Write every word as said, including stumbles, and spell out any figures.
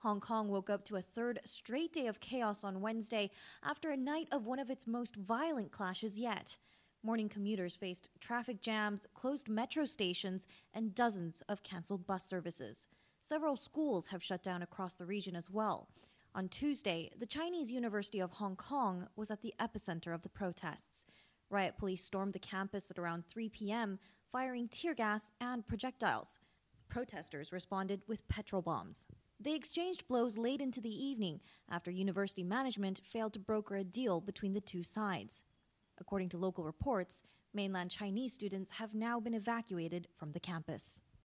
Hong Kong woke up to a third straight day of chaos on Wednesday after a night of one of its most violent clashes yet. Morning commuters faced traffic jams, closed metro stations, and dozens of cancelled bus services. Several schools have shut down across the region as well. On Tuesday, the Chinese University of Hong Kong was at the epicenter of the protests. Riot police stormed the campus at around three p.m., firing tear gas and projectiles. Protesters responded with petrol bombs. They exchanged blows late into the evening after university management failed to broker a deal between the two sides. According to local reports, mainland Chinese students have now been evacuated from the campus.